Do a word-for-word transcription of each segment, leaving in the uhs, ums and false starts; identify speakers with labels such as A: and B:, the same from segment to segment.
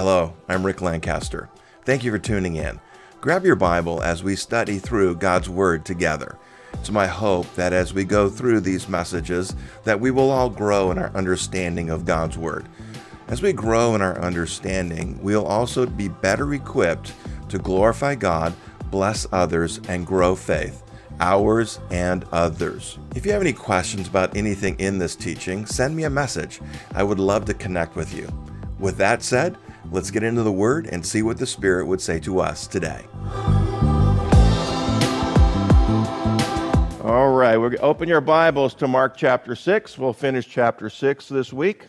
A: Hello, I'm Rick Lancaster. Thank you for tuning in. Grab your Bible as we study through God's Word together. It's my hope that as we go through these messages, that we will all grow in our understanding of God's Word. As we grow in our understanding, we'll also be better equipped to glorify God, bless others, and grow faith, ours and others. If you have any questions about anything in this teaching, send me a message. I would love to connect with you. With that said, let's get into the Word and see what the Spirit would say to us today. All right, we're going to open your Bibles to Mark chapter six. We'll finish chapter six this week.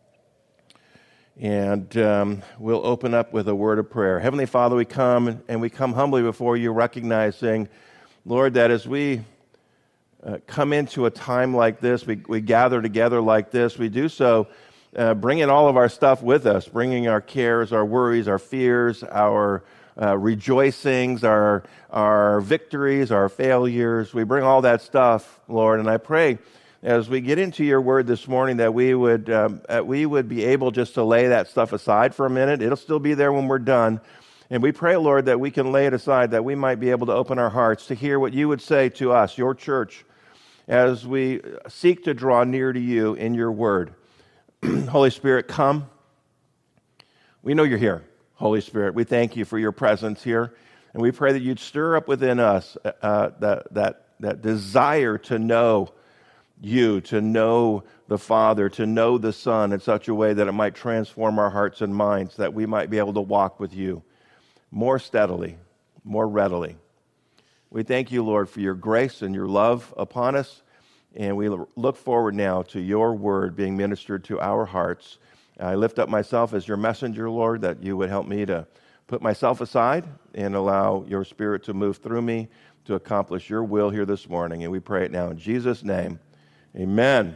A: And um, we'll open up with a word of prayer. Heavenly Father, we come and we come humbly before you, recognizing, Lord, that as we uh, come into a time like this, we, we gather together like this, we do so uh, bringing all of our stuff with us, bringing our cares, our worries, our fears, our uh, rejoicings, our, our victories, our failures. We bring all that stuff, Lord, and I pray as we get into your word this morning that we would um, uh, we would be able just to lay that stuff aside for a minute. It'll still be there when we're done. And we pray, Lord, that we can lay it aside, that we might be able to open our hearts to hear what you would say to us, your church, as we seek to draw near to you in your word. Holy Spirit, come. We know you're here, Holy Spirit. We thank you for your presence here. And we pray that you'd stir up within us uh, that, that, that desire to know you, to know the Father, to know the Son in such a way that it might transform our hearts and minds, that we might be able to walk with you more steadily, more readily. We thank you, Lord, for your grace and your love upon us, and we look forward now to your word being ministered to our hearts. I lift up myself as your messenger, Lord, that you would help me to put myself aside and allow your Spirit to move through me to accomplish your will here this morning, and we pray it now in Jesus' name. Amen.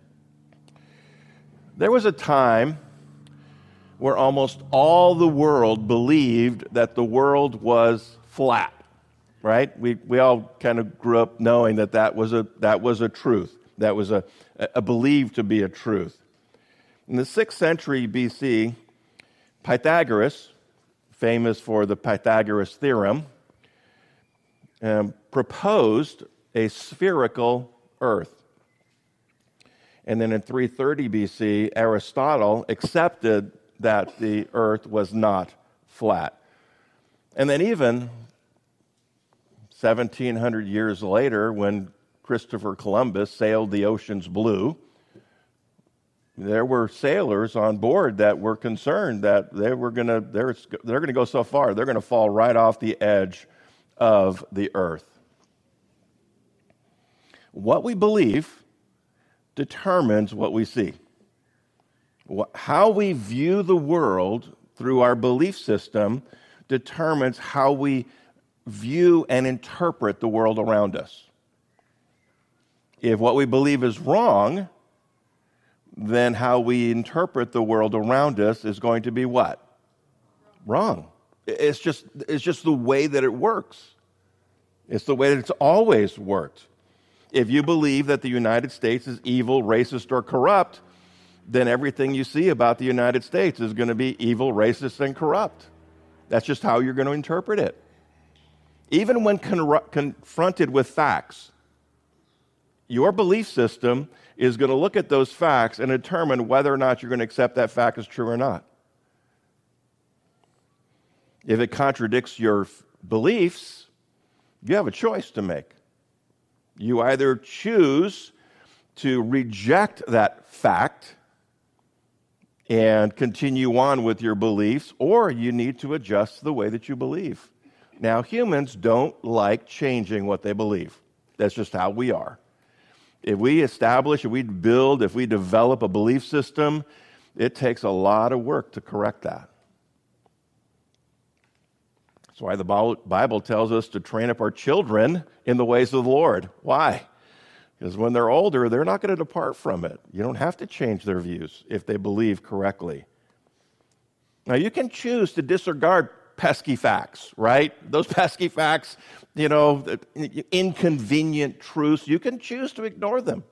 A: There was a time where almost all the world believed that the world was flat, right? We we all kind of grew up knowing that that was a that was a truth. That was a, a believed to be a truth. In the sixth century B C, Pythagoras, famous for the Pythagoras theorem, um, proposed a spherical earth. And then in three thirty B C, Aristotle accepted that the earth was not flat. And then even seventeen hundred years later, when Christopher Columbus sailed the oceans blue, there were sailors on board that were concerned that they were going to they're, they're going to go so far, they're going to fall right off the edge of the earth. What we believe determines what we see. How we view the world through our belief system determines how we view and interpret the world around us. If what we believe is wrong, then how we interpret the world around us is going to be what? Wrong. It's just, it's just the way that it works. It's the way that it's always worked. If you believe that the United States is evil, racist, or corrupt, then everything you see about the United States is going to be evil, racist, and corrupt. That's just how you're going to interpret it. Even when con- confronted with facts, your belief system is going to look at those facts and determine whether or not you're going to accept that fact as true or not. If it contradicts your f- beliefs, you have a choice to make. You either choose to reject that fact and continue on with your beliefs, or you need to adjust the way that you believe. Now, humans don't like changing what they believe. That's just how we are. If we establish, if we build, if we develop a belief system, it takes a lot of work to correct that. That's why the Bible tells us to train up our children in the ways of the Lord. Why? Because when they're older, they're not going to depart from it. You don't have to change their views if they believe correctly. Now, you can choose to disregard pesky facts, right? Those pesky facts, you know, inconvenient truths, you can choose to ignore them.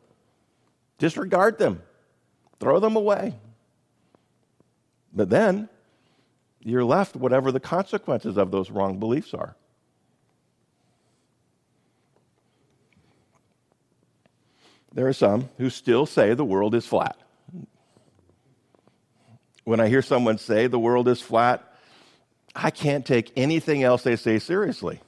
A: Disregard them. Throw them away. But then, you're left whatever the consequences of those wrong beliefs are. There are some who still say the world is flat. When I hear someone say the world is flat, I can't take anything else they say seriously.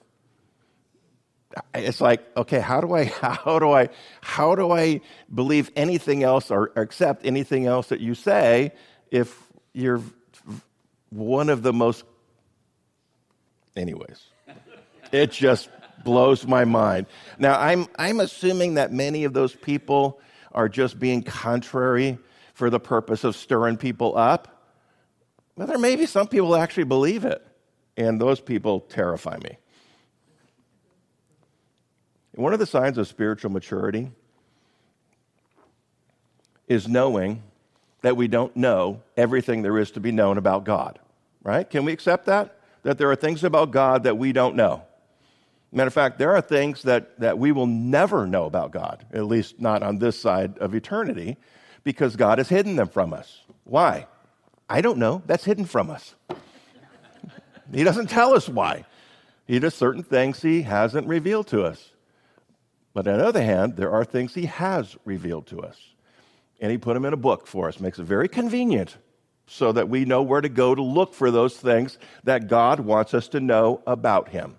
A: It's like, okay, how do I, how do I, how do I believe anything else or accept anything else that you say if you're one of the most, anyways, it just blows my mind. Now, I'm, I'm assuming that many of those people are just being contrary for the purpose of stirring people up. But there may be some people who actually believe it, and those people terrify me. And one of the signs of spiritual maturity is knowing that we don't know everything there is to be known about God, right? Can we accept that? That there are things about God that we don't know. Matter of fact, there are things that, that we will never know about God, at least not on this side of eternity, because God has hidden them from us. Why? I don't know. That's hidden from us. He doesn't tell us why. He does certain things he hasn't revealed to us. But on the other hand, there are things he has revealed to us. And he put them in a book for us. Makes it very convenient so that we know where to go to look for those things that God wants us to know about him.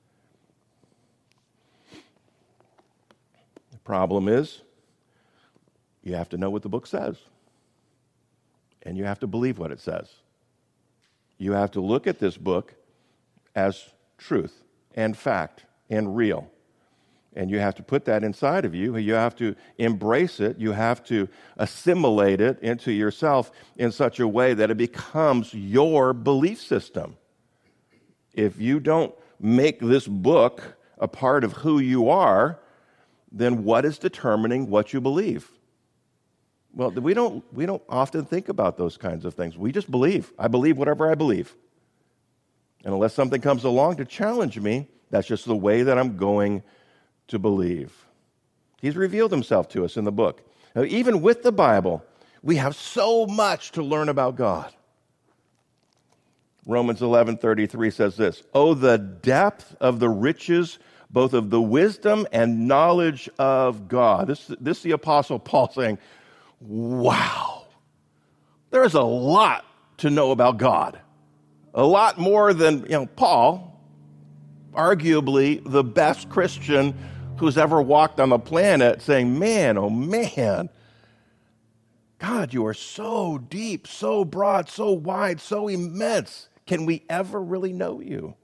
A: The problem is, you have to know what the book says. And you have to believe what it says. You have to look at this book as truth and fact and real. And you have to put that inside of you. You have to embrace it. You have to assimilate it into yourself in such a way that it becomes your belief system. If you don't make this book a part of who you are, then what is determining what you believe? Well, we don't, we don't often think about those kinds of things. We just believe. I believe whatever I believe. And unless something comes along to challenge me, that's just the way that I'm going to believe. He's revealed himself to us in the book. Now, even with the Bible, we have so much to learn about God. Romans eleven thirty-three says this, "Oh, the depth of the riches, both of the wisdom and knowledge of God." This, this is the Apostle Paul saying, wow, there's a lot to know about God. A lot more than, you know, Paul, arguably the best Christian who's ever walked on the planet, saying, man, oh man, God, you are so deep, so broad, so wide, so immense. Can we ever really know you?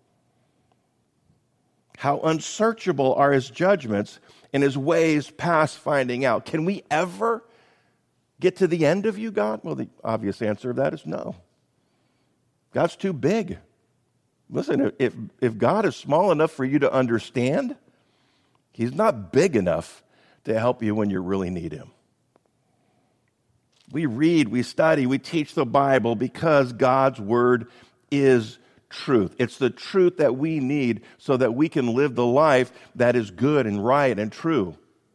A: How unsearchable are his judgments and his ways past finding out. Can we ever get to the end of you, God? Well, the obvious answer to that is no. God's too big. Listen, if, if God is small enough for you to understand, he's not big enough to help you when you really need him. We read, we study, we teach the Bible because God's word is truth. It's the truth that we need so that we can live the life that is good and right and true.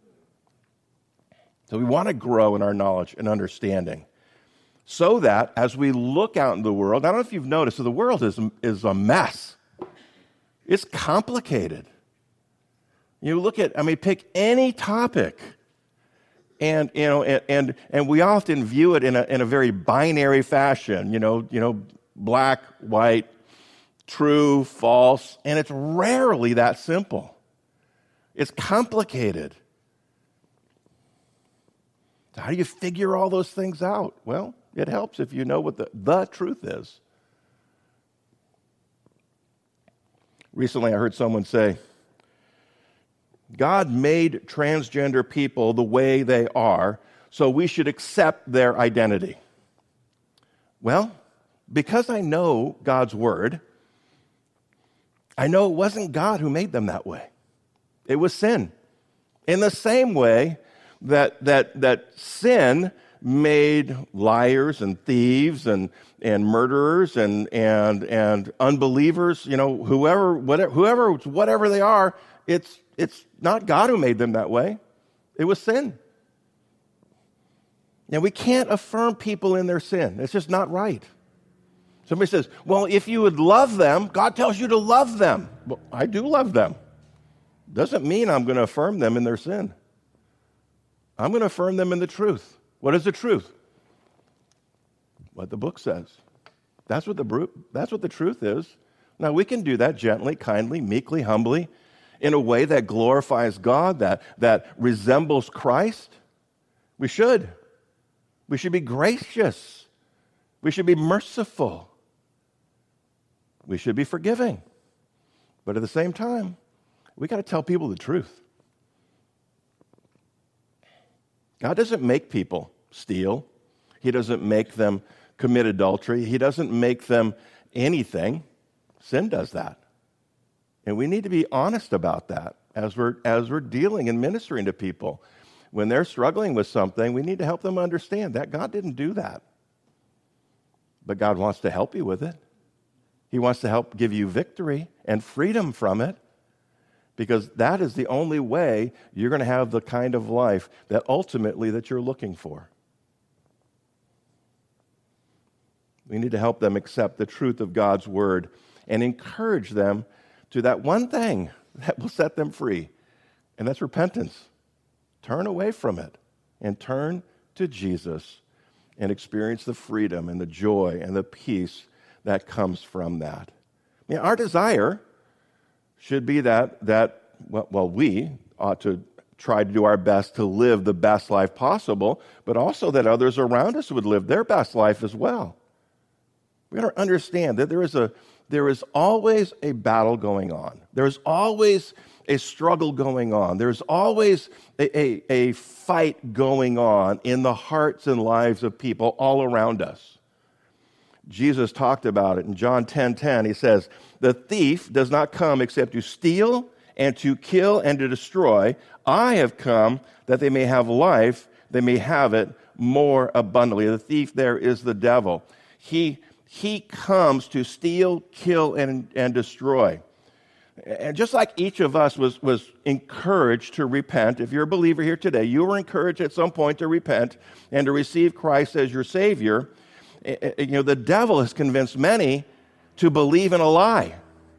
A: So we want to grow in our knowledge and understanding so that as we look out in the world, I don't know if you've noticed, so the world is, is a mess. It's complicated. You look at, I mean, pick any topic, and you know, and and, and we often view it in a in a very binary fashion. You know, you know, black, white, true, false, and it's rarely that simple. It's complicated. So how do you figure all those things out? Well, it helps if you know what the, the truth is. Recently, I heard someone say, God made transgender people the way they are, so we should accept their identity. Well, because I know God's word, I know it wasn't God who made them that way. It was sin. In the same way that that that sin made liars and thieves and and murderers and and and unbelievers, you know, whoever whatever whoever whatever they are, it's it's not God who made them that way. It was sin. Now we can't affirm people in their sin. It's just not right. Somebody says, well, if you would love them, God tells you to love them. Well, I do love them. Doesn't mean I'm going to affirm them in their sin. I'm going to affirm them in the truth. What is the truth? What the book says. That's what the, that's what the truth is. Now, we can do that gently, kindly, meekly, humbly, in a way that glorifies God, that, that resembles Christ. We should. We should be gracious. We should be merciful. We should be forgiving. But at the same time, we got to tell people the truth. God doesn't make people steal. He doesn't make them commit adultery. He doesn't make them anything. Sin does that. And we need to be honest about that as we're, as we're dealing and ministering to people. When they're struggling with something, we need to help them understand that God didn't do that. But God wants to help you with it. He wants to help give you victory and freedom from it, because that is the only way you're going to have the kind of life that ultimately that you're looking for. We need to help them accept the truth of God's word and encourage them to that one thing that will set them free, and that's repentance. Turn away from it and turn to Jesus and experience the freedom and the joy and the peace that comes from that. I mean, our desire should be that, that well, well, we ought to try to do our best to live the best life possible, but also that others around us would live their best life as well. We got to understand that there is a there is always a battle going on. There's always a struggle going on. There's always a, a, a fight going on in the hearts and lives of people all around us. Jesus talked about it in John ten ten. He says, the thief does not come except to steal and to kill and to destroy. I have come that they may have life, they may have it more abundantly. The thief there is the devil. He, he comes to steal, kill, and, and destroy. And just like each of us was, was encouraged to repent, if you're a believer here today, you were encouraged at some point to repent and to receive Christ as your Savior. You know, the devil has convinced many to believe in a lie.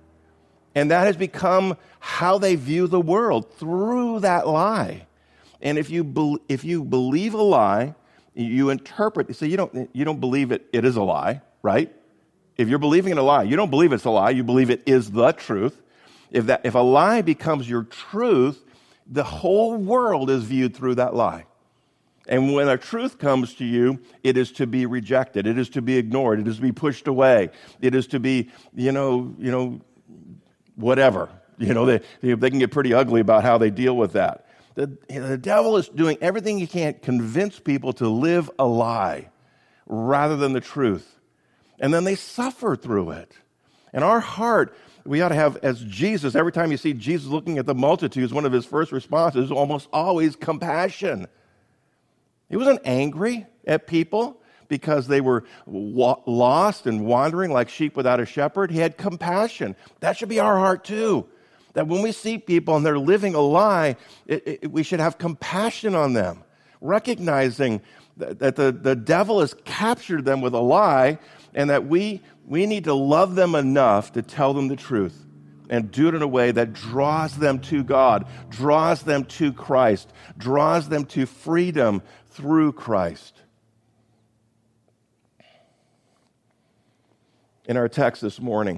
A: And that has become how they view the world, through that lie. And if you be, if you believe a lie, you interpret, so you don't you don't believe it it is a lie, right? If you're believing in a lie, you don't believe it's a lie, you believe it is the truth. If that if a lie becomes your truth, the whole world is viewed through that lie. And when a truth comes to you, it is to be rejected. It is to be ignored. It is to be pushed away. It is to be, you know, you know, whatever. You know, they they can get pretty ugly about how they deal with that. The, the devil is doing everything he can to convince people to live a lie rather than the truth. And then they suffer through it. And our heart, we ought to have, as Jesus, every time you see Jesus looking at the multitudes, one of his first responses is almost always compassion. He wasn't angry at people because they were wa- lost and wandering like sheep without a shepherd. He had compassion. That should be our heart too. That when we see people and they're living a lie, it, it, we should have compassion on them, recognizing that, that the, the devil has captured them with a lie, and that we, we need to love them enough to tell them the truth and do it in a way that draws them to God, draws them to Christ, draws them to freedom through Christ. In our text this morning,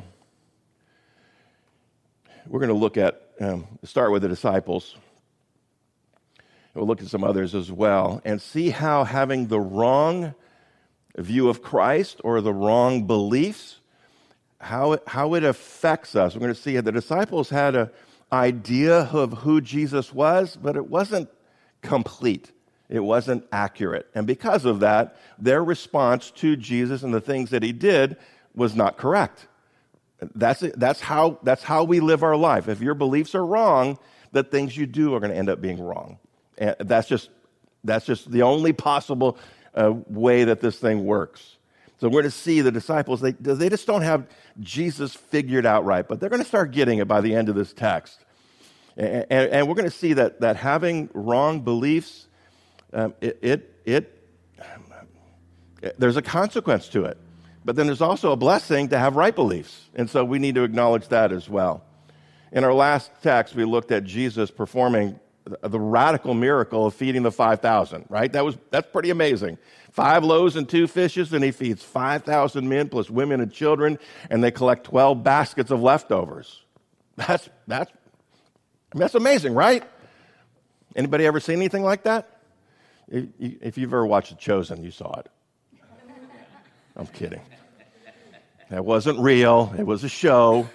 A: we're going to look at, um, start with the disciples. We'll look at some others as well and see how having the wrong view of Christ or the wrong beliefs, how it, how it affects us. We're going to see how the disciples had an idea of who Jesus was, but it wasn't complete. It wasn't accurate. And because of that, their response to Jesus and the things that he did was not correct. That's it. That's how, that's how we live our life. If your beliefs are wrong, the things you do are going to end up being wrong. And that's just, that's just the only possible uh, way that this thing works. So we're going to see the disciples, they, they just don't have Jesus figured out right, but they're going to start getting it by the end of this text. And, and, and we're going to see that, that having wrong beliefs, um, it, it, it, there's a consequence to it. But then there's also a blessing to have right beliefs. And so we need to acknowledge that as well. In our last text, we looked at Jesus performing the radical miracle of feeding the five thousand, right? That was, that's pretty amazing. Five loaves and two fishes, and he feeds five thousand men plus women and children, and they collect twelve baskets of leftovers. That's, that's, that's amazing, right? Anybody ever seen anything like that? If you've ever watched The Chosen, you saw it. I'm kidding. That wasn't real. It was a show.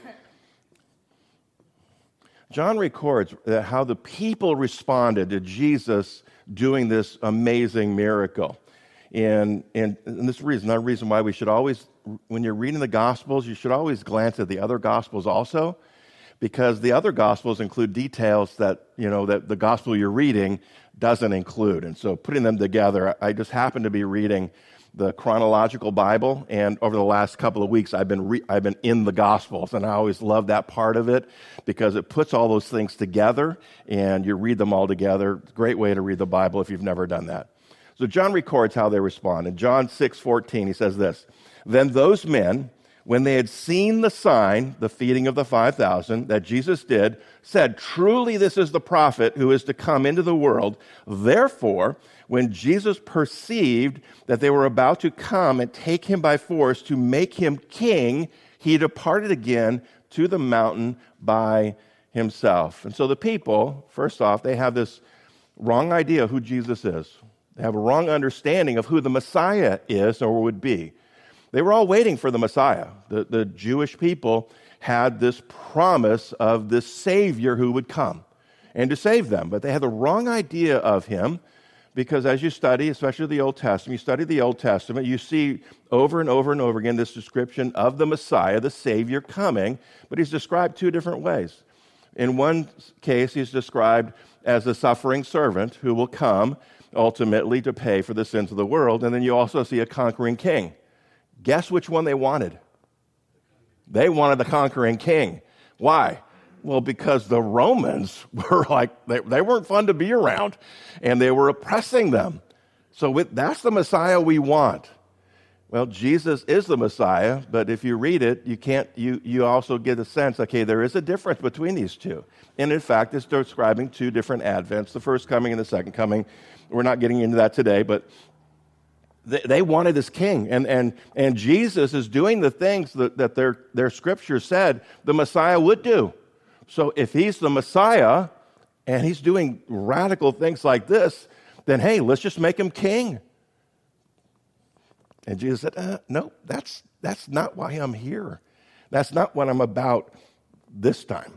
A: John records that how the people responded to Jesus doing this amazing miracle. And, and, and this reason, another reason why we should always, when you're reading the Gospels, you should always glance at the other Gospels also, because the other Gospels include details that, you know, that the Gospel you're reading doesn't include. And so putting them together, I just happened to be reading the chronological Bible, and over the last couple of weeks, I've been re- I've been in the Gospels, and I always love that part of it because it puts all those things together, and you read them all together. It's a great way to read the Bible if you've never done that. So John records how they respond. In John six fourteen, he says this, "Then those men, when they had seen the sign, the feeding of the five thousand, that Jesus did, said, 'Truly this is the prophet who is to come into the world.' Therefore, when Jesus perceived that they were about to come and take him by force to make him king, he departed again to the mountain by himself." And so the people, first off, they have this wrong idea of who Jesus is. They have a wrong understanding of who the Messiah is or would be. They were all waiting for the Messiah. The, the Jewish people had this promise of this Savior who would come and to save them. But they had the wrong idea of him because as you study, especially the Old Testament, you study the Old Testament, you see over and over and over again this description of the Messiah, the Savior coming, but he's described two different ways. In one case, he's described as a suffering servant who will come ultimately to pay for the sins of the world. And then you also see a conquering king. Guess which one they wanted? They wanted the conquering king. Why? Well, because the Romans were like, they, they weren't fun to be around, and they were oppressing them. So with, that's the Messiah we want. Well, Jesus is the Messiah, but if you read it, you can't. You, you also get a sense, okay, there is a difference between these two. And in fact, it's describing two different advents, the first coming and the second coming. We're not getting into that today, but they, they wanted this king. And, and, and Jesus is doing the things that, that their, their scripture said the Messiah would do. So if he's the Messiah and he's doing radical things like this, then hey, let's just make him king. And Jesus said, uh, no, that's, that's not why I'm here. That's not what I'm about this time.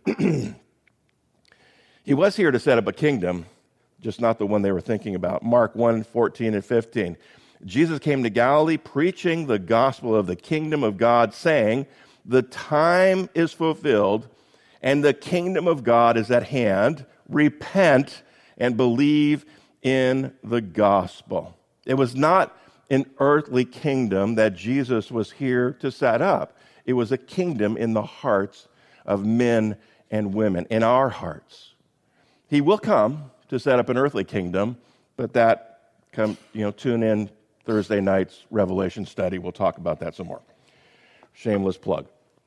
A: He was here to set up a kingdom, just not the one they were thinking about. Mark one, fourteen and fifteen. Jesus came to Galilee preaching the gospel of the kingdom of God, saying, "The time is fulfilled and the kingdom of God is at hand. Repent and believe in the gospel." It was not an earthly kingdom that Jesus was here to set up. It was a kingdom in the hearts of men and women, in our hearts. He will come to set up an earthly kingdom, but that, come, you know, tune in Thursday night's Revelation study. We'll talk about that some more. Shameless plug.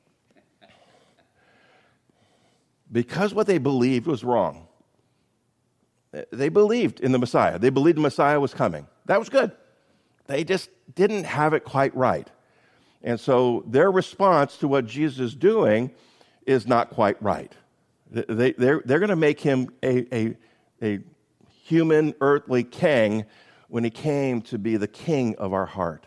A: Because what they believed was wrong. They believed in the Messiah. They believed the Messiah was coming. That was good. They just didn't have it quite right. And so their response to what Jesus is doing is not quite right. They, they're they're going to make him a, a, a human, earthly king when he came to be the king of our heart.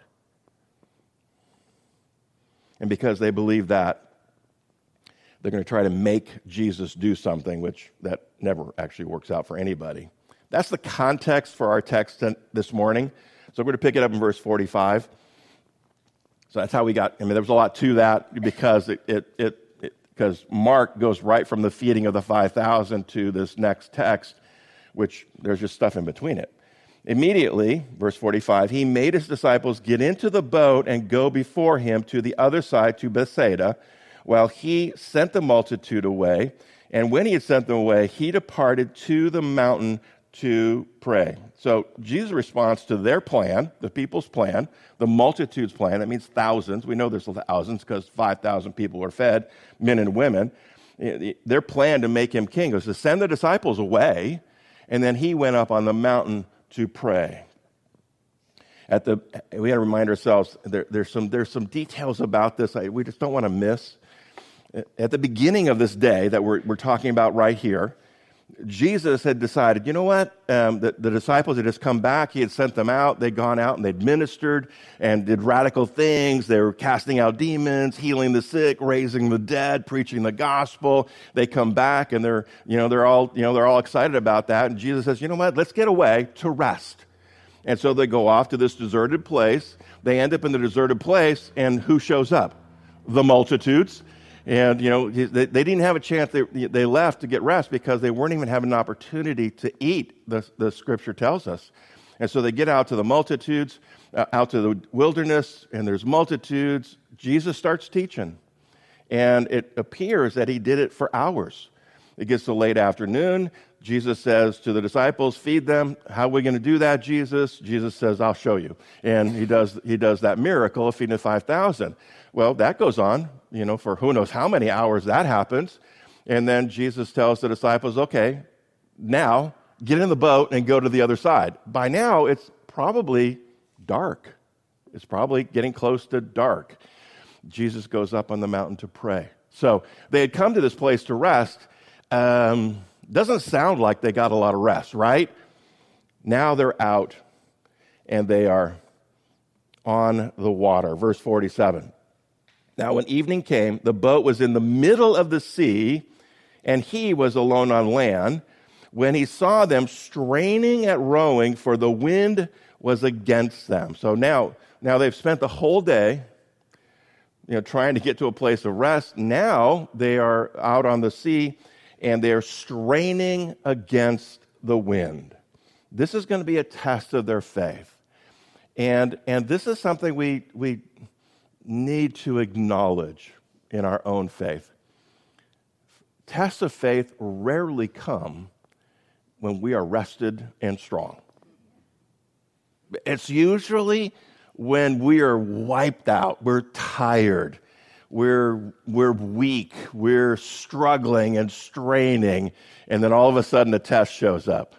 A: And because they believe that, they're going to try to make Jesus do something, which that never actually works out for anybody. That's the context for our text this morning. So we're going to pick it up in verse forty-five. So that's how we got, I mean, there was a lot to that because it, it, it, it because Mark goes right from the feeding of the five thousand to this next text, which there's just stuff in between it. Immediately, verse forty-five, he made his disciples get into the boat and go before him to the other side, to Bethsaida, while he sent the multitude away. And when he had sent them away, he departed to the mountain to pray. So Jesus' response to their plan, the people's plan, the multitude's plan, that means thousands. We know there's thousands because five thousand people were fed, men and women. Their plan to make him king was to send the disciples away, and then he went up on the mountain to pray. At the, we got to remind ourselves, there, there's some there's some details about this I, we just don't want to miss. At the beginning of this day that we're, we're talking about right here, Jesus had decided, you know what, um, the, the disciples had just come back. He had sent them out. They'd gone out and they'd ministered and did radical things. They were casting out demons, healing the sick, raising the dead, preaching the gospel. They come back and they're, you know, they're all, you know, they're all excited about that. And Jesus says, you know what, let's get away to rest. And so they go off to this deserted place. They end up in the deserted place, and who shows up? The multitudes. And, you know, they, they didn't have a chance. They, they left to get rest because they weren't even having an opportunity to eat, the, the scripture tells us. And so they get out to the multitudes, uh, out to the wilderness, and there's multitudes. Jesus starts teaching. And it appears that he did it for hours. It gets to late afternoon. Jesus says to the disciples, feed them. How are we going to do that, Jesus? Jesus says, I'll show you. And he does he does that miracle of feeding the five thousand. Well, that goes on, you know, for who knows how many hours that happens. And then Jesus tells the disciples, okay, now get in the boat and go to the other side. By now, it's probably dark. It's probably getting close to dark. Jesus goes up on the mountain to pray. So they had come to this place to rest. Um, doesn't sound like they got a lot of rest, right? Now they're out and they are on the water. Verse forty-seven. Now when evening came, the boat was in the middle of the sea, and he was alone on land. When he saw them straining at rowing, for the wind was against them. So now, now they've spent the whole day, you know, trying to get to a place of rest. Now they are out on the sea, and they're straining against the wind. This is going to be a test of their faith. And, and this is something we, we need to acknowledge in our own faith. Tests of faith rarely come when we are rested and strong. It's usually when we are wiped out, we're tired, we're, we're weak, we're struggling and straining, and then all of a sudden a test shows up.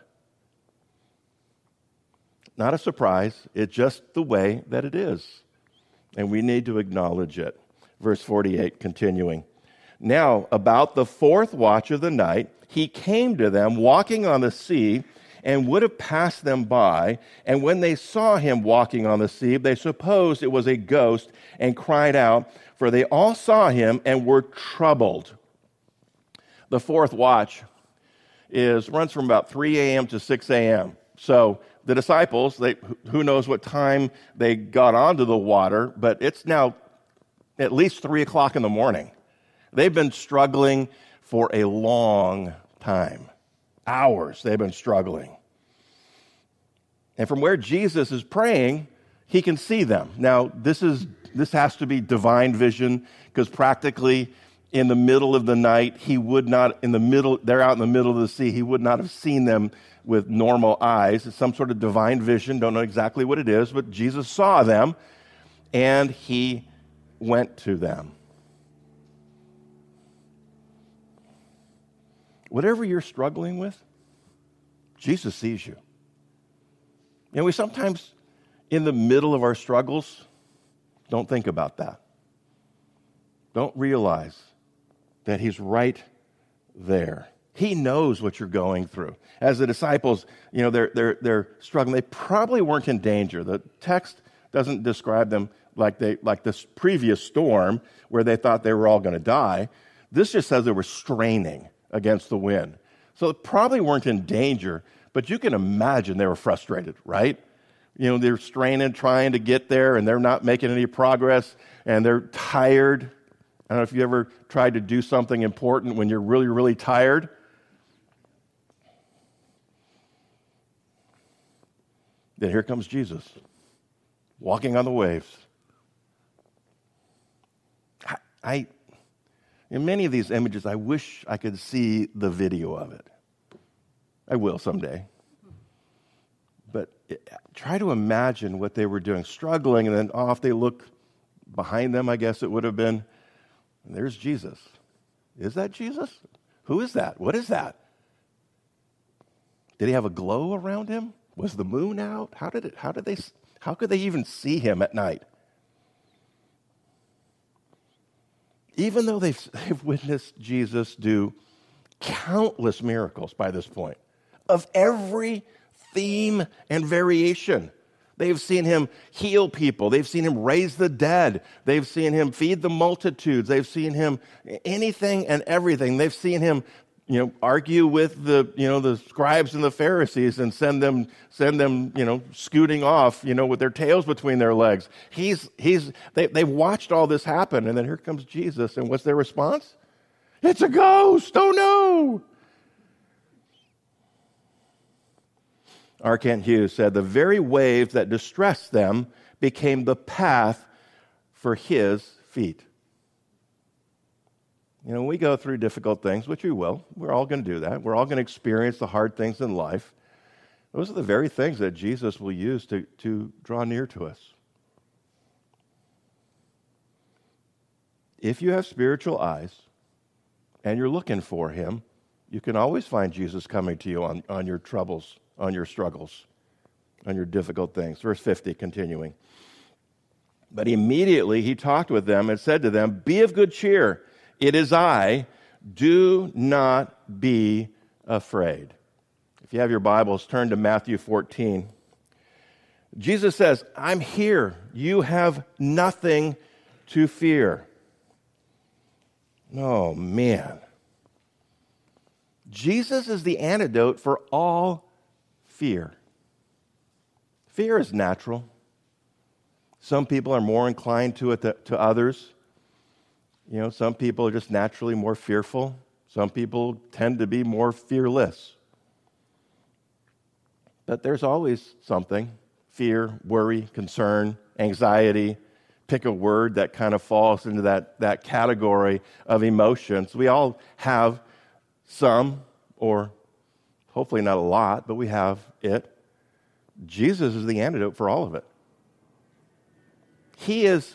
A: Not a surprise, it's just the way that it is. And we need to acknowledge it. Verse forty-eight, continuing. Now, about the fourth watch of the night, he came to them walking on the sea and would have passed them by. And when they saw him walking on the sea, they supposed it was a ghost and cried out, for they all saw him and were troubled. The fourth watch is runs from about three a.m. to six a.m. So the disciples, they, who knows what time they got onto the water, but it's now at least three o'clock in the morning. They've been struggling for a long time. Hours they've been struggling. And from where Jesus is praying, he can see them. Now, this is this has to be divine vision, because practically in the middle of the night, he would not, in the middle, they're out in the middle of the sea, he would not have seen them with normal eyes. It's some sort of divine vision, don't know exactly what it is, but Jesus saw them, and he went to them. Whatever you're struggling with, Jesus sees you. And we sometimes, in the middle of our struggles, don't think about that. Don't realize that he's right there. He knows what you're going through. As the disciples, you know, they're they're they're struggling. They probably weren't in danger. The text doesn't describe them like they like this previous storm where they thought they were all going to die. This just says they were straining against the wind. So they probably weren't in danger, but you can imagine they were frustrated, right? You know, they're straining, trying to get there, and they're not making any progress, and they're tired. I don't know if you ever tried to do something important when you're really, really tired. Then here comes Jesus, walking on the waves. I, I in many of these images, I wish I could see the video of it. I will someday. But try to imagine what they were doing, struggling, and then off they look behind them, I guess it would have been. And there's Jesus. Is that Jesus? Who is that? What is that? Did he have a glow around him? Was the moon out? How did it, how did they, how could they even see him at night? Even though they've, they've witnessed Jesus do countless miracles by this point, of every theme and variation. They've seen him heal people. They've seen him raise the dead. They've seen him feed the multitudes. They've seen him anything and everything. They've seen him, you know, argue with the, you know, the scribes and the Pharisees and send them, send them, you know, scooting off, you know, with their tails between their legs. He's, he's, they, they've watched all this happen, and then here comes Jesus, and what's their response? It's a ghost! Oh no! R. Kent Hughes said, the very waves that distressed them became the path for his feet. You know, we go through difficult things, which we will. We're all going to do that. We're all going to experience the hard things in life. Those are the very things that Jesus will use to, to draw near to us. If you have spiritual eyes and you're looking for him, you can always find Jesus coming to you on, on your troubles, on your struggles, on your difficult things. Verse fifty, continuing. But immediately he talked with them and said to them, be of good cheer. It is I. Do not be afraid. If you have your Bibles, turn to Matthew fourteen. Jesus says, I'm here. You have nothing to fear. Oh, man. Jesus is the antidote for all fear. Fear is natural. Some people are more inclined to it to, to others. You know, some people are just naturally more fearful. Some people tend to be more fearless. But there's always something. Fear, worry, concern, anxiety. Pick a word that kind of falls into that, that category of emotions. We all have some, or hopefully not a lot, but we have it. Jesus is the antidote for all of it. He is,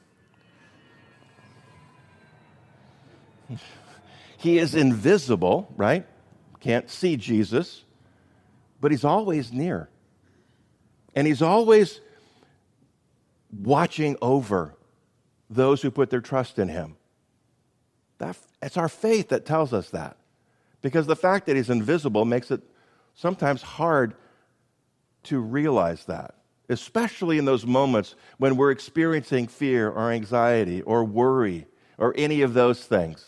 A: he is invisible, right? Can't see Jesus, but he's always near. And he's always watching over those who put their trust in him. That, it's our faith that tells us that. Because the fact that he's invisible makes it sometimes hard to realize that, especially in those moments when we're experiencing fear or anxiety or worry or any of those things.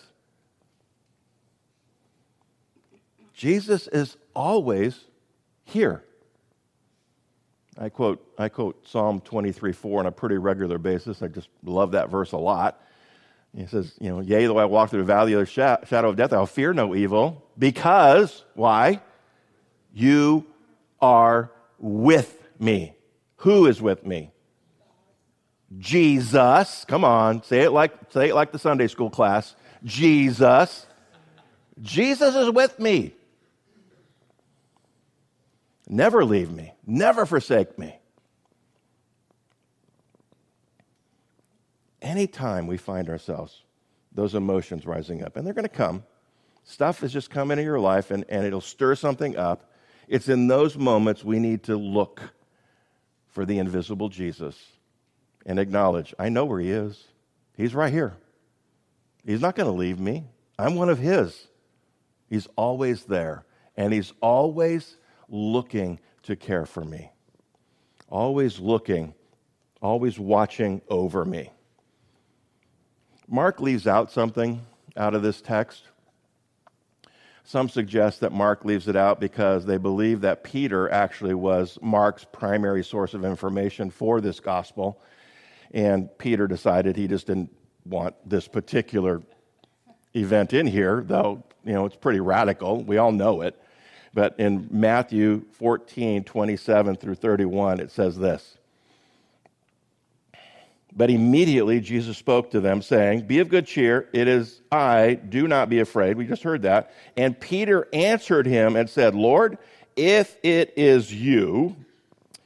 A: Jesus is always here. I quote, I quote Psalm twenty-three four on a pretty regular basis. I just love that verse a lot. He says, you know, yea, though I walk through the valley of the shadow of death, I'll fear no evil, because, why? You are with me. Who is with me? Jesus. Come on, say it like, say it like the Sunday school class. Jesus. Jesus is with me. Never leave me. Never forsake me. Anytime we find ourselves, those emotions rising up, and they're going to come, stuff is just come into your life and, and it'll stir something up. It's in those moments we need to look for the invisible Jesus and acknowledge, I know where he is. He's right here. He's not going to leave me. I'm one of his. He's always there, and he's always looking to care for me. Always looking, always watching over me. Mark leaves out something out of this text. Some suggest that Mark leaves it out because they believe that Peter actually was Mark's primary source of information for this gospel, and Peter decided he just didn't want this particular event in here, though, you know, it's pretty radical. We all know it. But in Matthew fourteen, twenty-seven through thirty-one, it says this. But immediately Jesus spoke to them, saying, be of good cheer, it is I, do not be afraid. We just heard that. And Peter answered him and said, Lord, if it is you,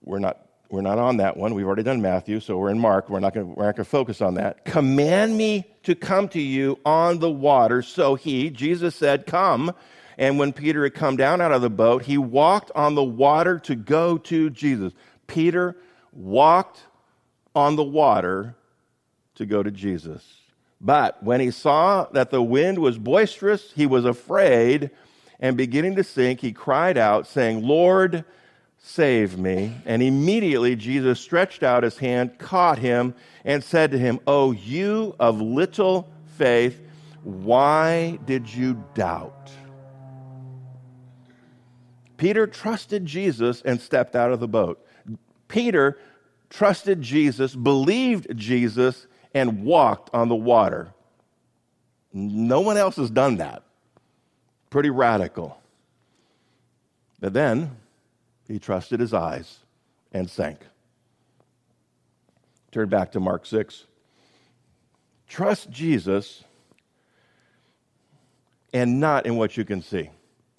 A: we're not we're not on that one. We've already done Matthew, so we're in Mark. We're not going we're not going to focus on that. Command me to come to you on the water. So he, Jesus said, come. And when Peter had come down out of the boat, he walked on the water to go to Jesus. Peter walked on the water to go to Jesus. But when he saw that the wind was boisterous, he was afraid, and beginning to sink, he cried out, saying, Lord, save me. And immediately Jesus stretched out his hand, caught him, and said to him, O you of little faith, why did you doubt? Peter trusted Jesus and stepped out of the boat. Peter trusted Jesus, believed Jesus, and walked on the water. No one else has done that. Pretty radical. But then he trusted his eyes and sank. Turn back to Mark six. Trust Jesus and not in what you can see.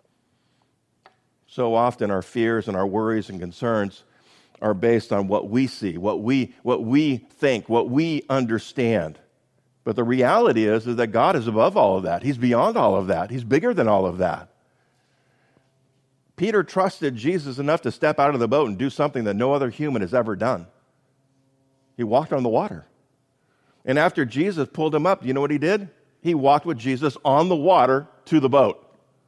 A: So often our fears and our worries and concerns are based on what we see, what we what we think, what we understand. But the reality is, is that God is above all of that. He's beyond all of that. He's bigger than all of that. Peter trusted Jesus enough to step out of the boat and do something that no other human has ever done. He walked on the water. And after Jesus pulled him up, you know what he did? He walked with Jesus on the water to the boat.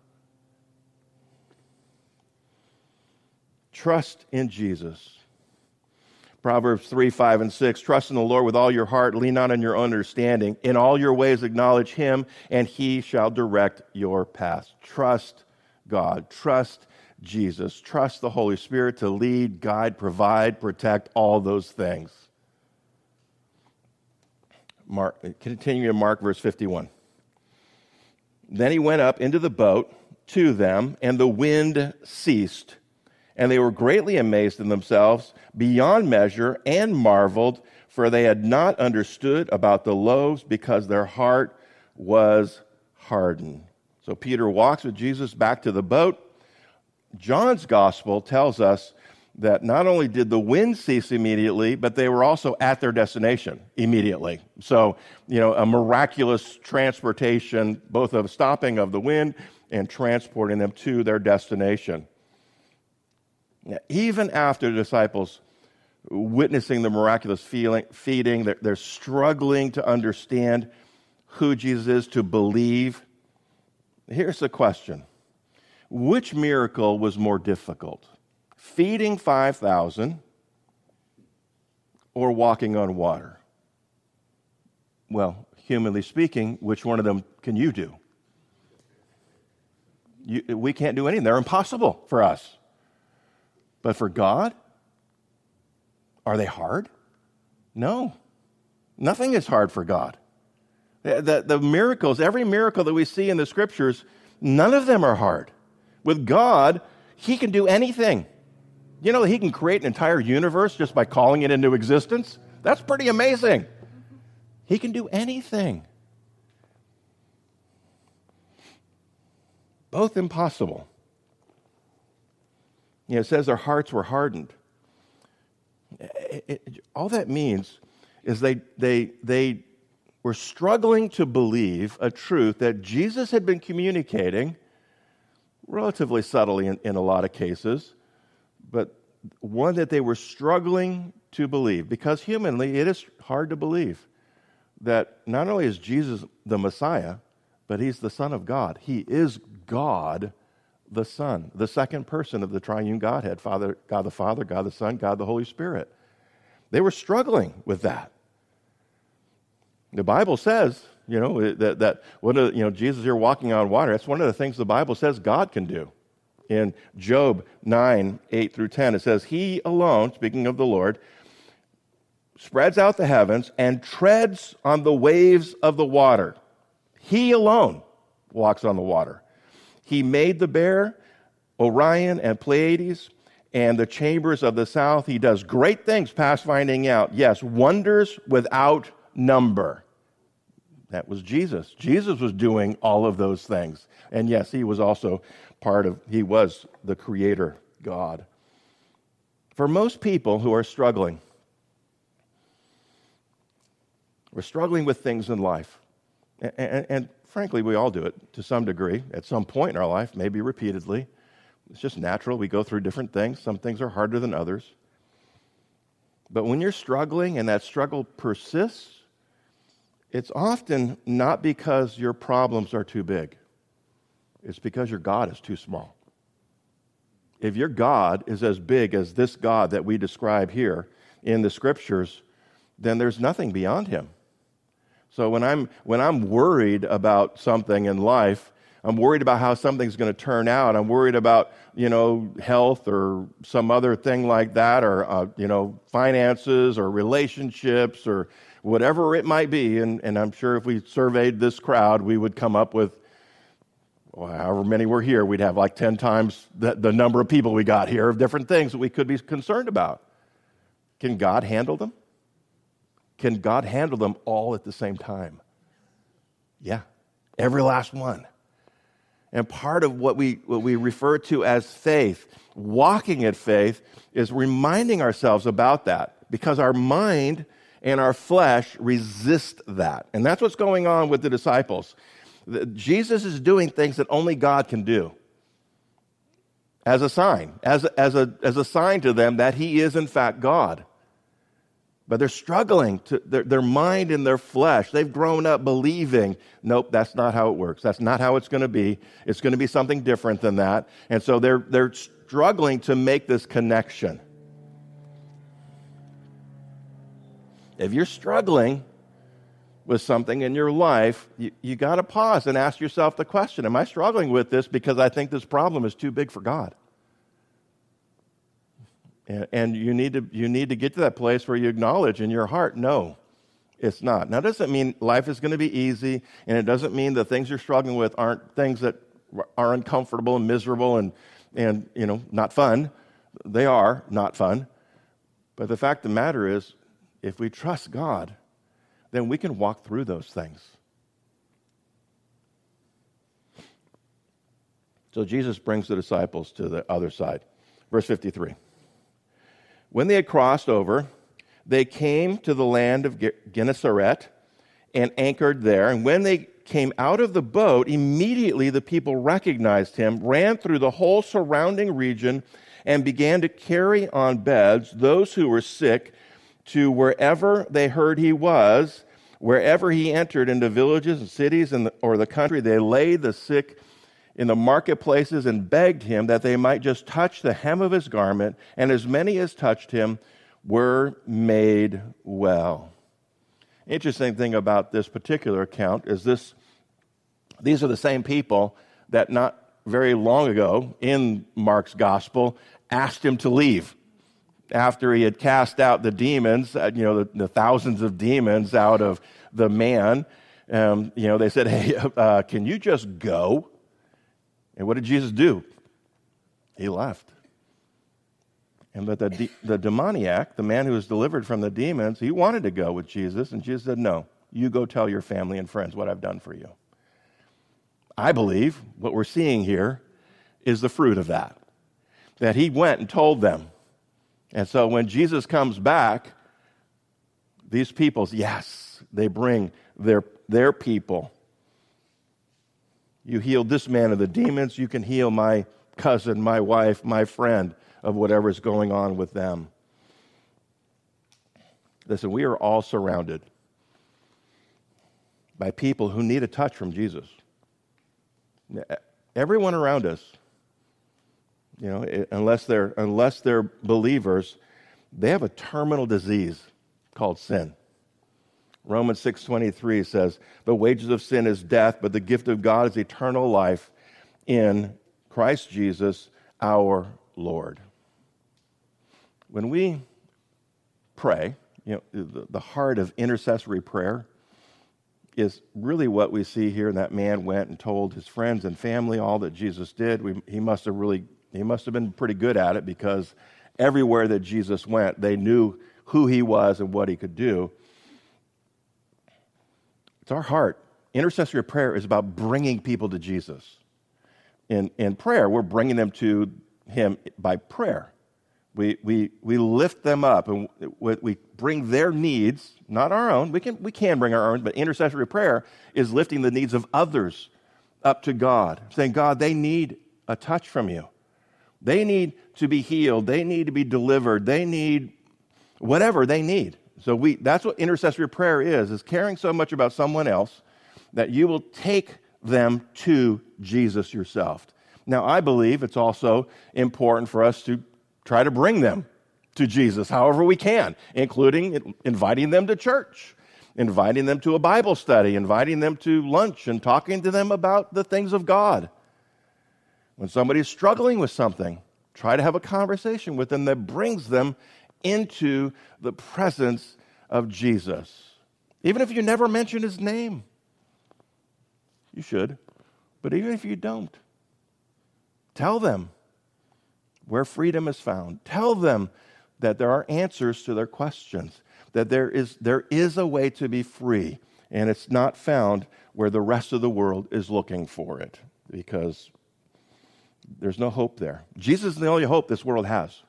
A: Trust in Jesus. Proverbs three, five, and six, trust in the Lord with all your heart, lean not on your understanding. In all your ways acknowledge him, and he shall direct your paths. Trust God. Trust Jesus. Trust the Holy Spirit to lead, guide, provide, protect, all those things. Mark, continue in Mark verse fifty-one. Then he went up into the boat to them, and the wind ceased. And they were greatly amazed in themselves beyond measure and marveled, for they had not understood about the loaves because their heart was hardened. So Peter walks with Jesus back to the boat. John's gospel tells us that not only did the wind cease immediately, but they were also at their destination immediately. So, you know, a miraculous transportation, both of stopping of the wind and transporting them to their destination. Even after the disciples witnessing the miraculous feeling, feeding, they're, they're struggling to understand who Jesus is, to believe. Here's the question. Which miracle was more difficult? Feeding five thousand or walking on water? Well, humanly speaking, which one of them can you do? You, we can't do anything. They're impossible for us. But for God, are they hard? No. Nothing is hard for God. The, the, the miracles, every miracle that we see in the scriptures, none of them are hard. With God, he can do anything. You know, he can create an entire universe just by calling it into existence. That's pretty amazing. He can do anything. Both impossible. You know, it says their hearts were hardened. It, it, all that means is they, they, they were struggling to believe a truth that Jesus had been communicating relatively subtly in, in a lot of cases, but one that they were struggling to believe, because humanly it is hard to believe that not only is Jesus the Messiah, but he's the Son of God. He is God the Son, the second person of the triune Godhead, Father, God the Father, God the Son, God the Holy Spirit. They were struggling with that. The Bible says, you know, that, that one of, you know, Jesus here walking on water, that's one of the things the Bible says God can do. In Job nine, eight through ten, it says, he alone, speaking of the Lord, spreads out the heavens and treads on the waves of the water. He alone walks on the water. He made the bear, Orion and Pleiades, and the chambers of the south. He does great things past finding out. Yes, wonders without number. That was Jesus. Jesus was doing all of those things. And yes, he was also part of, he was the creator God. For most people who are struggling, we're struggling with things in life. And, and, and frankly, we all do it to some degree, at some point in our life, maybe repeatedly. It's just natural. We go through different things. Some things are harder than others. But when you're struggling and that struggle persists, it's often not because your problems are too big. It's because your God is too small. If your God is as big as this God that we describe here in the Scriptures, then there's nothing beyond him. So when I'm when I'm worried about something in life, I'm worried about how something's going to turn out. I'm worried about, you know, health or some other thing like that, or, uh, you know, finances or relationships or whatever it might be. And, and I'm sure if we surveyed this crowd, we would come up with, well, however many were here, we'd have like ten times the, the number of people we got here of different things that we could be concerned about. Can God handle them? Can God handle them all at the same time? Yeah, every last one. And part of what we what we refer to as faith, walking in faith, is reminding ourselves about that, because our mind and our flesh resist that. And that's what's going on with the disciples. Jesus is doing things that only God can do as a sign, as a, as a, as a sign to them that he is in fact God. But they're struggling, to their, their mind and their flesh. They've grown up believing, nope, that's not how it works. That's not how it's going to be. It's going to be something different than that. And so they're they're struggling to make this connection. If you're struggling with something in your life, you, you got to pause and ask yourself the question, am I struggling with this because I think this problem is too big for God? And you need to you need to get to that place where you acknowledge in your heart, no, it's not. Now, it doesn't mean life is going to be easy, and it doesn't mean the things you're struggling with aren't things that are uncomfortable and miserable and, and you know, not fun. They are not fun. But the fact of the matter is, if we trust God, then we can walk through those things. So Jesus brings the disciples to the other side. Verse fifty-three. When they had crossed over, they came to the land of Gennesaret and anchored there. And when they came out of the boat, immediately the people recognized him, ran through the whole surrounding region, and began to carry on beds those who were sick to wherever they heard he was. Wherever he entered into villages and cities and the, or the country, they laid the sick in the marketplaces and begged him that they might just touch the hem of his garment, and as many as touched him were made well. Interesting thing about this particular account is this: these are the same people that not very long ago in Mark's gospel asked him to leave after he had cast out the demons, you know, the, the thousands of demons out of the man. Um, you know, they said, hey, uh, can you just go? And what did Jesus do? He left. And but the, de- the demoniac, the man who was delivered from the demons, he wanted to go with Jesus, and Jesus said, no, you go tell your family and friends what I've done for you. I believe what we're seeing here is the fruit of that, that he went and told them. And so when Jesus comes back, these people, yes, they bring their, their people. You healed this man of the demons, you can heal my cousin, my wife, my friend, of whatever's going on with them. Listen, we are all surrounded by people who need a touch from Jesus. Everyone around us, you know, unless they're unless they're believers, they have a terminal disease called sin. Romans six twenty-three says, the wages of sin is death, but the gift of God is eternal life in Christ Jesus our Lord. When we pray, you know, the, the heart of intercessory prayer is really what we see here. That man went and told his friends and family all that Jesus did. We, he must have really, he must have been pretty good at it, because everywhere that Jesus went, they knew who he was and what he could do. It's our heart. Intercessory prayer is about bringing people to Jesus. In, in prayer, we're bringing them to him by prayer. We, we, we lift them up, and we bring their needs, not our own. We can, we can bring our own, but intercessory prayer is lifting the needs of others up to God, saying, God, they need a touch from you. They need to be healed. They need to be delivered. They need whatever they need. So we that's what intercessory prayer is, is caring so much about someone else that you will take them to Jesus yourself. Now, I believe it's also important for us to try to bring them to Jesus however we can, including inviting them to church, inviting them to a Bible study, inviting them to lunch, and talking to them about the things of God. When somebody's struggling with something, try to have a conversation with them that brings them into the presence of Jesus. Even if you never mention his name, you should, but even if you don't, tell them where freedom is found. Tell them that there are answers to their questions, that there is, there is a way to be free, and it's not found where the rest of the world is looking for it, because there's no hope there. Jesus is the only hope this world has.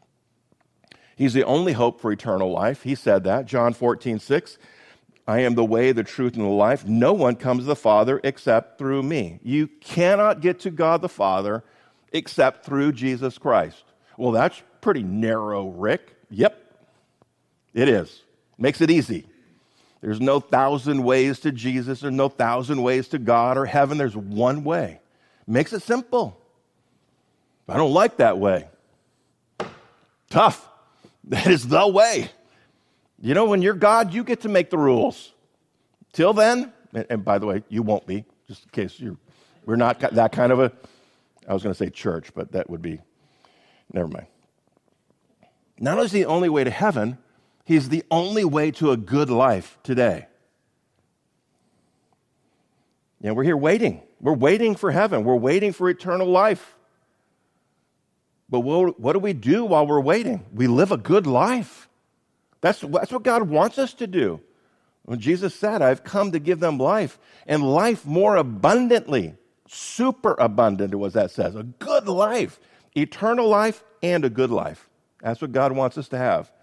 A: He's the only hope for eternal life. He said that, John fourteen six, I am the way, the truth, and the life. No one comes to the Father except through me. You cannot get to God the Father except through Jesus Christ. Well, that's pretty narrow, Rick. Yep, it is. Makes it easy. There's no thousand ways to Jesus. There's no thousand ways to God or heaven. There's one way. Makes it simple. I don't like that way. Tough. That is the way. You know, when you're God, you get to make the rules. Till then, and, and by the way, you won't be, just in case you're, we're not that kind of a, I was going to say church, but that would be, never mind. Not only is he the only way to heaven, he's the only way to a good life today. You know, we're here waiting. We're waiting for heaven. We're waiting for eternal life. But what, what do we do while we're waiting? We live a good life. That's, that's what God wants us to do. When Jesus said, I've come to give them life, and life more abundantly. Super abundant, what that says. A good life. Eternal life and a good life. That's what God wants us to have.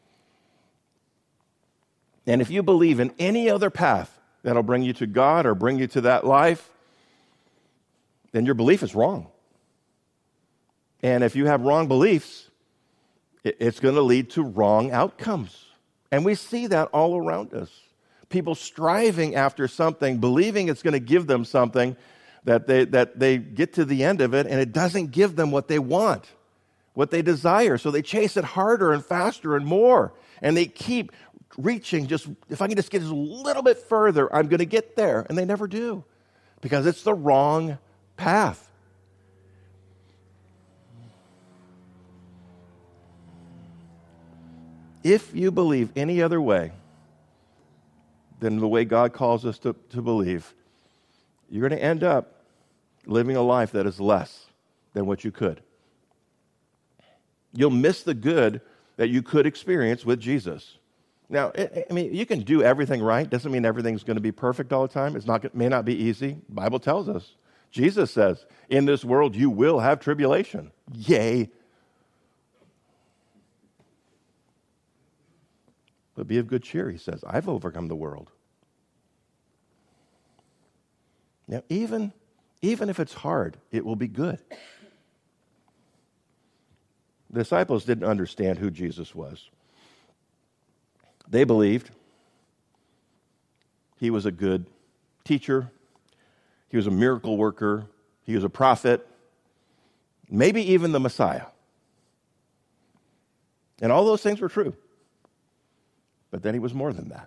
A: And if you believe in any other path that'll bring you to God or bring you to that life, then your belief is wrong. And if you have wrong beliefs, it's going to lead to wrong outcomes. And we see that all around us. People striving after something, believing it's going to give them something, that they, that they get to the end of it, and it doesn't give them what they want, what they desire. So they chase it harder and faster and more. And they keep reaching, just, if I can just get just a little bit further, I'm going to get there. And they never do, because it's the wrong path. If you believe any other way than the way God calls us to, to believe, you're going to end up living a life that is less than what you could. You'll miss the good that you could experience with Jesus. Now, I mean, you can do everything right. Doesn't mean everything's going to be perfect all the time. It's not, it may not be easy. The Bible tells us. Jesus says, in this world you will have tribulation. Yay. But be of good cheer, he says. I've overcome the world. Now, even, even if it's hard, it will be good. The disciples didn't understand who Jesus was. They believed he was a good teacher, he was a miracle worker, he was a prophet, maybe even the Messiah. And all those things were true. But then he was more than that.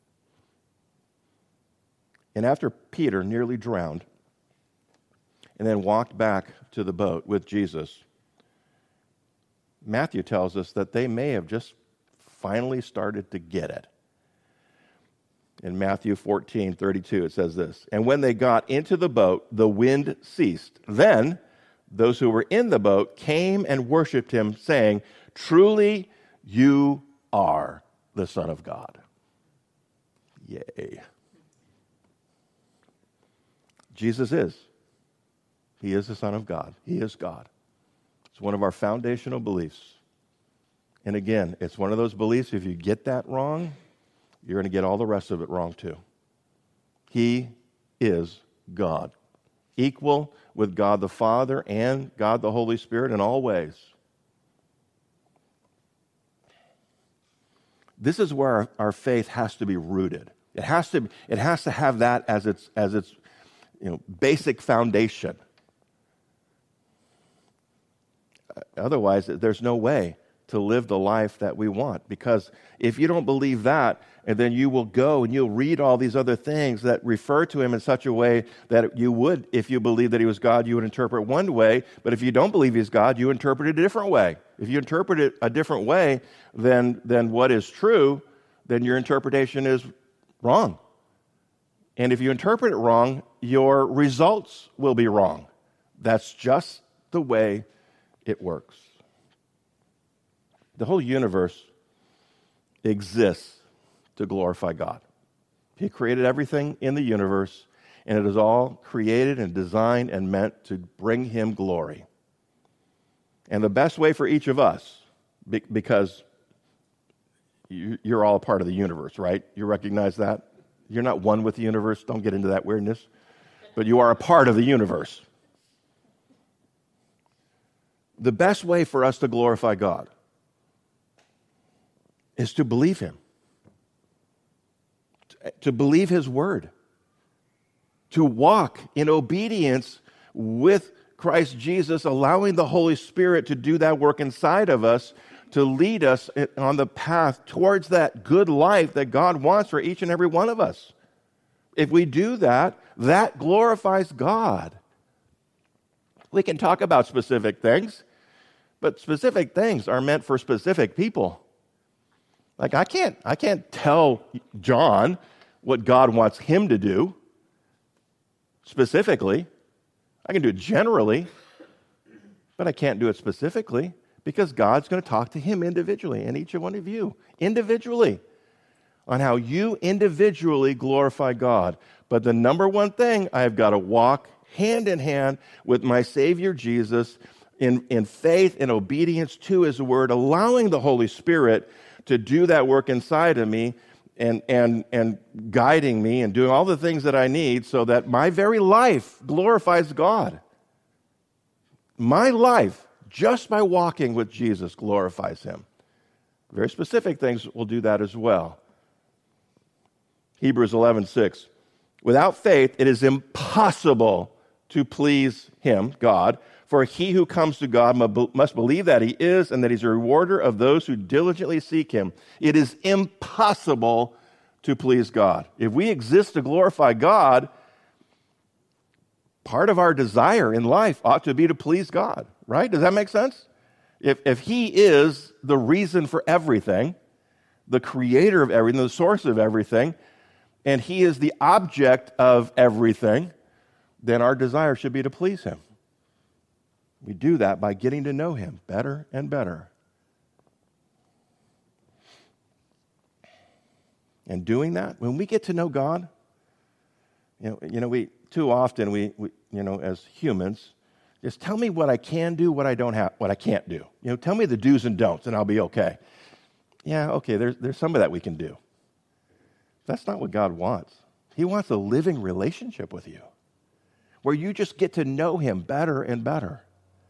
A: And after Peter nearly drowned and then walked back to the boat with Jesus, Matthew tells us that they may have just finally started to get it. In Matthew fourteen thirty-two, it says this, and when they got into the boat, the wind ceased. Then those who were in the boat came and worshiped him, saying, truly you are the Son of God. Yay. Jesus is. He is the Son of God. He is God. It's one of our foundational beliefs. And again, it's one of those beliefs, if you get that wrong, you're going to get all the rest of it wrong too. He is God, equal with God the Father and God the Holy Spirit in all ways. This is where our, our faith has to be rooted. It has to, it has to have that as its, as its you know, basic foundation. Otherwise, there's no way to live the life that we want. Because if you don't believe that, and then you will go and you'll read all these other things that refer to him in such a way that you would, if you believe that he was God, you would interpret one way. But if you don't believe he's God, you interpret it a different way. If you interpret it a different way than, than what is true, then your interpretation is wrong. And if you interpret it wrong, your results will be wrong. That's just the way it works. The whole universe exists to glorify God. He created everything in the universe, and it is all created and designed and meant to bring him glory. And the best way for each of us, because you're all a part of the universe, right? You recognize that? You're not one with the universe. Don't get into that weirdness. But you are a part of the universe. The best way for us to glorify God is to believe him, to believe his word, to walk in obedience with Christ Jesus, allowing the Holy Spirit to do that work inside of us, to lead us on the path towards that good life that God wants for each and every one of us. If we do that, that glorifies God. We can talk about specific things, but specific things are meant for specific people. Like I can't, I can't tell John what God wants him to do specifically. I can do it generally, but I can't do it specifically because God's going to talk to him individually and each one of you individually on how you individually glorify God. But the number one thing, I've got to walk hand in hand with my Savior Jesus in, in faith and obedience to his word, allowing the Holy Spirit to do that work inside of me and, and, and guiding me and doing all the things that I need so that my very life glorifies God. My life, just by walking with Jesus, glorifies him. Very specific things will do that as well. Hebrews eleven six. Without faith, it is impossible to please him, God, for he who comes to God must believe that he is and that he's a rewarder of those who diligently seek him. It is impossible to please God. If we exist to glorify God, part of our desire in life ought to be to please God, right? Does that make sense? If, if he is the reason for everything, the creator of everything, the source of everything, and he is the object of everything, then our desire should be to please him. We do that by getting to know him better and better. And doing that, when we get to know God, you know, you know, we too often we, we, you know, as humans, just tell me what I can do, what I don't have, what I can't do. You know, tell me the do's and don'ts, and I'll be okay. Yeah, okay. There's there's some of that we can do. That's not what God wants. He wants a living relationship with you, where you just get to know him better and better.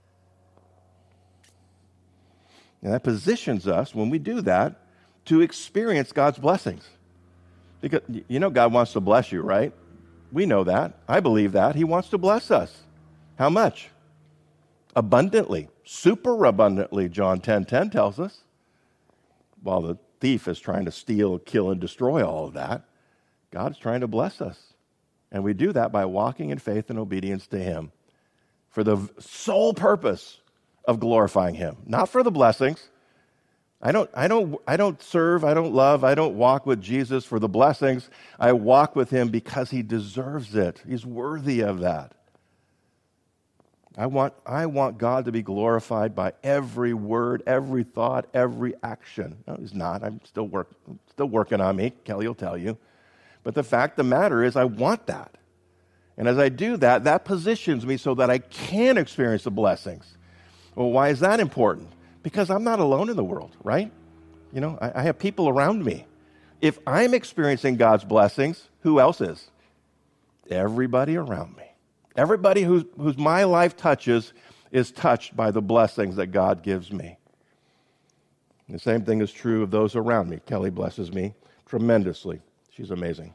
A: And that positions us, when we do that, to experience God's blessings. Because you know God wants to bless you, right? We know that. I believe that. He wants to bless us. How much? Abundantly. Super abundantly, John ten ten tells us. While the thief is trying to steal, kill, and destroy all of that, God's trying to bless us. And we do that by walking in faith and obedience to him for the sole purpose of glorifying him, not for the blessings. I don't, I don't, I don't serve, I don't love, I don't walk with Jesus for the blessings. I walk with him because he deserves it. He's worthy of that. I want, I want God to be glorified by every word, every thought, every action. No, he's not. I'm still work, still working on me. Kelly will tell you. But the fact of the matter is, I want that. And as I do that, that positions me so that I can experience the blessings. Well, why is that important? Because I'm not alone in the world, right? You know, I, I have people around me. If I'm experiencing God's blessings, who else is? Everybody around me. Everybody who's, whose my life touches is touched by the blessings that God gives me. The same thing is true of those around me. Kelly blesses me tremendously. She's amazing.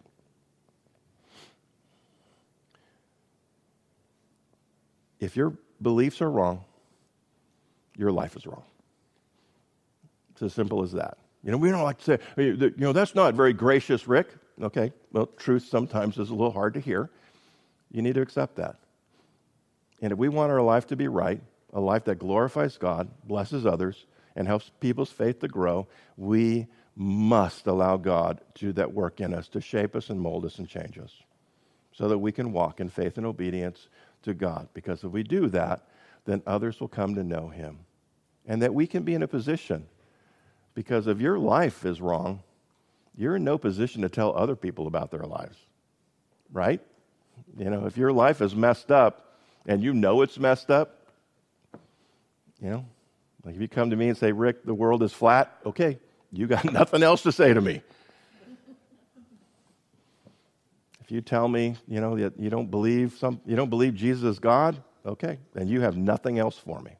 A: If your beliefs are wrong, your life is wrong. It's as simple as that. You know, we don't like to say, you know, that's not very gracious, Rick. Okay, well, truth sometimes is a little hard to hear. You need to accept that. And if we want our life to be right, a life that glorifies God, blesses others, and helps people's faith to grow, we must allow God to do that work in us to shape us and mold us and change us so that we can walk in faith and obedience to God. Because if we do that, then others will come to know him. And that we can be in a position, because if your life is wrong, you're in no position to tell other people about their lives, right? You know, if your life is messed up and you know it's messed up, you know, like if you come to me and say, Rick, the world is flat, okay, you got nothing else to say to me. If you tell me, you know, that you don't believe some, you don't believe Jesus is God, okay, then you have nothing else for me.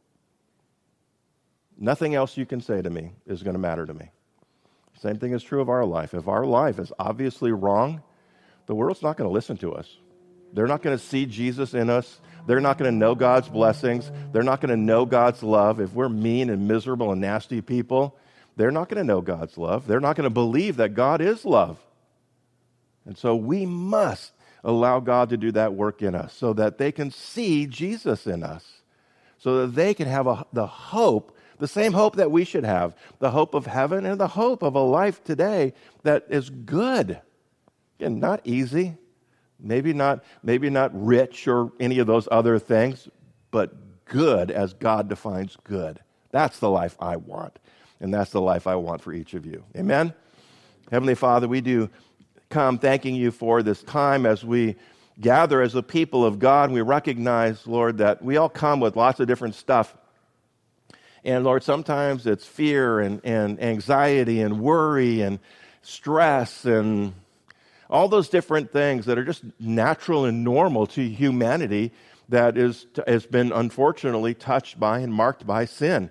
A: Nothing else you can say to me is going to matter to me. Same thing is true of our life. If our life is obviously wrong, the world's not going to listen to us. They're not going to see Jesus in us. They're not going to know God's blessings. They're not going to know God's love. If we're mean and miserable and nasty people, they're not going to know God's love. They're not going to believe that God is love. And so we must allow God to do that work in us so that they can see Jesus in us, so that they can have a, the hope, the same hope that we should have, the hope of heaven and the hope of a life today that is good. Again, not easy, maybe not, maybe not rich or any of those other things, but good as God defines good. That's the life I want, and that's the life I want for each of you. Amen? Heavenly Father, we do come thanking you for this time as we gather as a people of God. We recognize, Lord, that we all come with lots of different stuff. And Lord, sometimes it's fear and, and anxiety and worry and stress and all those different things that are just natural and normal to humanity that is has been unfortunately touched by and marked by sin.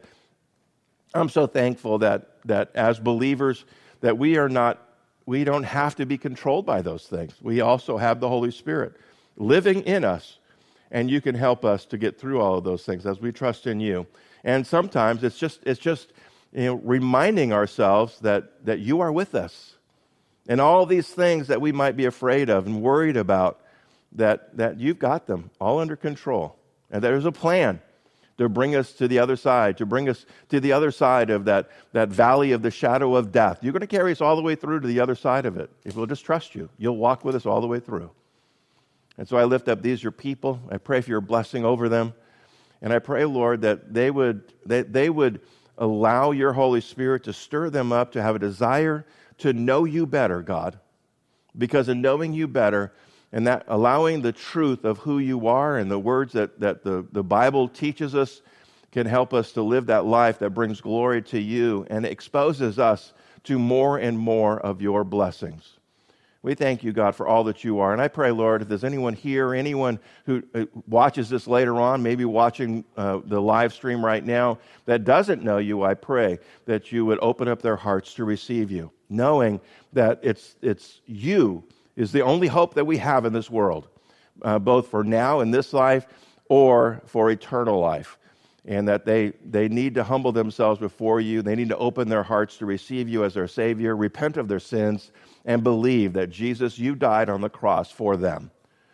A: I'm so thankful that that as believers that we are not we don't have to be controlled by those things. We also have the Holy Spirit living in us, and you can help us to get through all of those things as we trust in you. And sometimes it's just it's just you know reminding ourselves that that you are with us. And all these things that we might be afraid of and worried about, that, that you've got them all under control. And there's a plan to bring us to the other side, to bring us to the other side of that, that valley of the shadow of death. You're going to carry us all the way through to the other side of it. If we'll just trust you, you'll walk with us all the way through. And so I lift up these, your people. I pray for your blessing over them. And I pray, Lord, that they would, that they would allow your Holy Spirit to stir them up, to have a desire to know you better, God, because in knowing you better and that allowing the truth of who you are and the words that, that the, the Bible teaches us can help us to live that life that brings glory to you and exposes us to more and more of your blessings. We thank you, God, for all that you are. And I pray, Lord, if there's anyone here, anyone who watches this later on, maybe watching uh, the live stream right now, that doesn't know you, I pray that you would open up their hearts to receive you, knowing that it's it's you is the only hope that we have in this world, uh, both for now in this life or for eternal life. And that they, they need to humble themselves before you. They need to open their hearts to receive you as their Savior, repent of their sins, and believe that, Jesus, you died on the cross for them.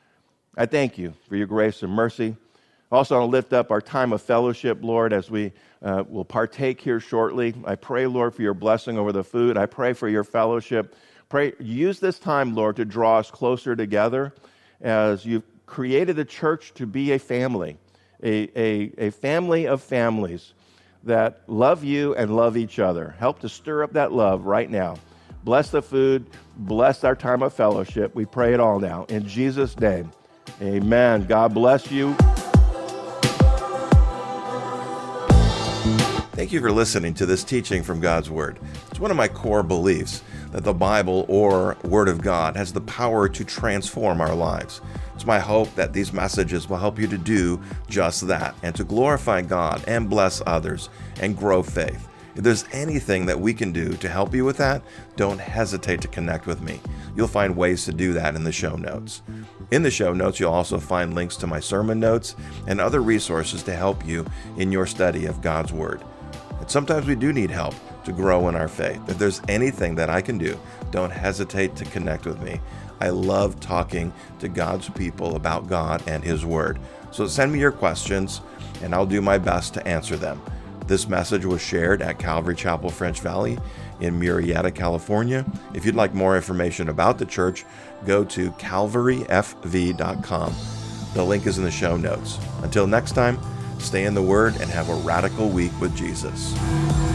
A: I thank you for your grace and mercy. Also, I want to lift up our time of fellowship, Lord, as we uh, will partake here shortly. I pray, Lord, for your blessing over the food. I pray for your fellowship. Pray, use this time, Lord, to draw us closer together as you've created the church to be a family. A, a, a family of families that love you and love each other. Help to stir up that love right now. Bless the food. Bless our time of fellowship. We pray it all now. In Jesus' name, amen. God bless you. Thank you for listening to this teaching from God's Word. It's one of my core beliefs that the Bible or Word of God has the power to transform our lives. It's my hope that these messages will help you to do just that and to glorify God and bless others and grow faith. If there's anything that we can do to help you with that, don't hesitate to connect with me. You'll find ways to do that in the show notes. In the show notes, you'll also find links to my sermon notes and other resources to help you in your study of God's Word. And sometimes we do need help to grow in our faith. If there's anything that I can do, don't hesitate to connect with me. I love talking to God's people about God and His Word. So send me your questions, and I'll do my best to answer them. This message was shared at Calvary Chapel French Valley in Murrieta, California. If you'd like more information about the church, go to calvary f v dot com. The link is in the show notes. Until next time, stay in the Word and have a radical week with Jesus.